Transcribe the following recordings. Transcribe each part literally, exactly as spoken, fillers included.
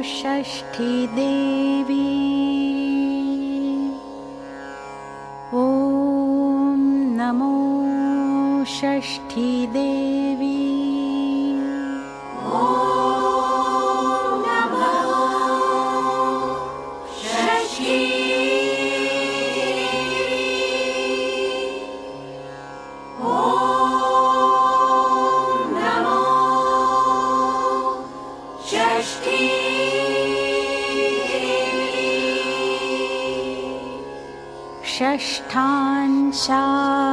षष्ठी देवी। ॐ नमो षष्ठी देवी। षष्ठांशा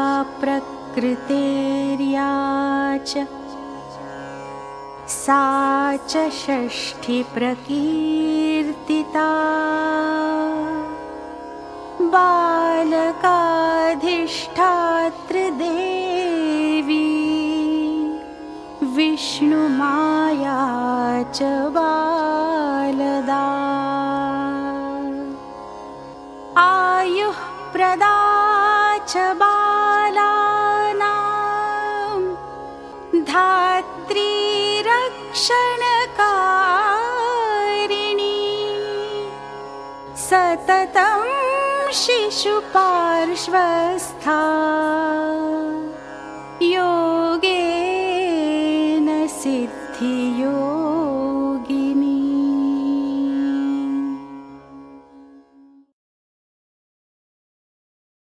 प्रकृतेर्या च सा च षष्ठी प्रकीर्तिता। बालकाधिष्ठातृदेवी विष्णुमाया च बालदा। आयुः प्रदा च बालानां धात्री रक्षणकारिणी। सततं शिशुपार्श्वस्था योगेन सिद्धि